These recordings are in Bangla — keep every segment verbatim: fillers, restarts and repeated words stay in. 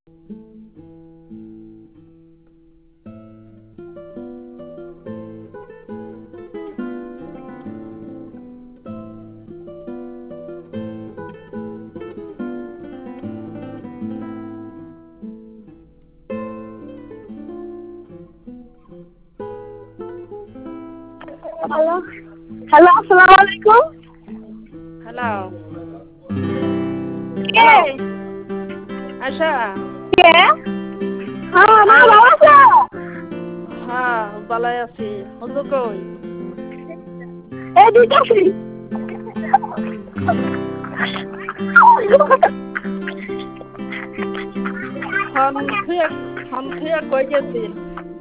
হ্যালো হ্যালো আসসালামু আলাইকুম। হ্যালো কে আশা। কে হ্যাঁ মা ভালো আছো? হ্যাঁ ভালো আছি। হুজুর কই? এই দিতেছি। ফোন থুয়ে ফোন থুয়ে কই গেছিল?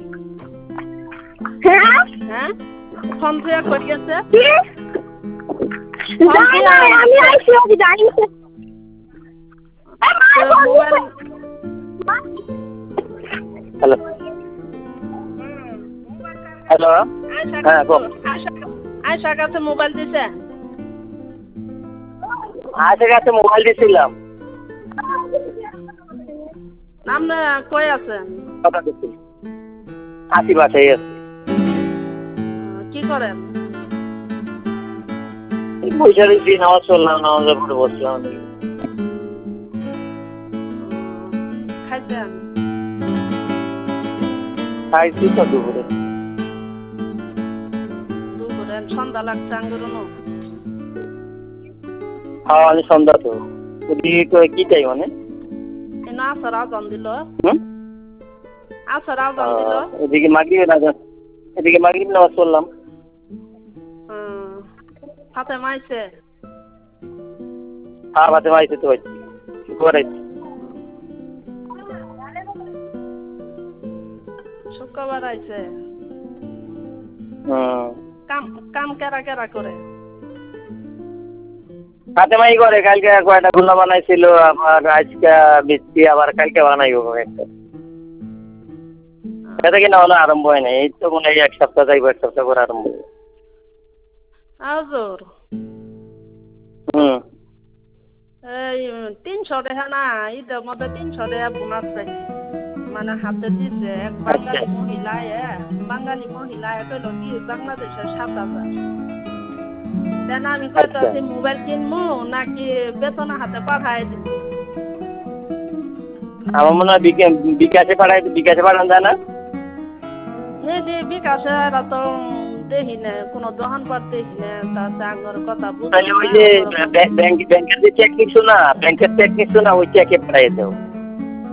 হ্যাঁ হ্যাঁ ফোন থুয়ে কই গেছে? কি ফোন যাই থুয়ে নাই আমি আইছি ওই যাই এই মা মোবাইল হ্যালো হ্যালো হ্যাঁ গো আয়সার কাছে মোবাইল দিছে। আজের কাছে মোবাইল দিয়েছিলাম। আপনি কই আছেন? কথা দিচ্ছি আসি বাসায় আছে। কি করেন? এই বসে রয়েছি, নামাজ চললাম, নামাজের পরে বসলাম। খাইছেন? খাইছি তো দুপুরে। দুপুরে সন্ধ্যা লাগছে আঙ্গুরনো। হ্যাঁ আমি সন্ধ্যা তো ওদিকে কি চাই মানে না আসর আজান দিল। হুম আসর আজান দিল। এদিকে মাগরিবের আজান, এদিকে মাগরিব নামাজ পড়লাম। হাতে মাইছে। হ্যাঁ হাতে মাইছে তো করাইছি। শুক্রবার আইছে। হুম কাম কাম কেরা কেরা করে? হাতে মাই করে। কালকে কয়টা গুলা বানাইছিল, আবার আজকে মিষ্টি, আবার কালকে বানাইব একটা। এটা কিনা হলো আরম্ভ হয় নাই, এই তো মনে হয় এক সপ্তাহ যাইব, এক সপ্তাহ করে আরম্ভ হবে। আজর হুম এই তিনশো টাকা না, ঈদের মধ্যে তিনশো টাকা বোনাস পাইছি। মানে হাতে দিছে এক বাঙালি মহিলা, বাঙালি মহিলা কইল কি বাংলাদেশের সাত হাজার। দেন আমি কইতাছি মোবাইল কিনবো নাকি বেতন হাতে পাঠাই দিব। আমার মনে হয় বিকাশে পাঠাই, বিকাশে পাঠান যায় না। বিকাশে তো দেখি না, কোনো দোকান পাট দেখি না। তাতে আগর কথা বুঝি ওই যে ব্যাংকের যে চেক নিচ্ছ না, ব্যাংকের চেক নিচ্ছ না, ওই চেকে পাঠাই দাও।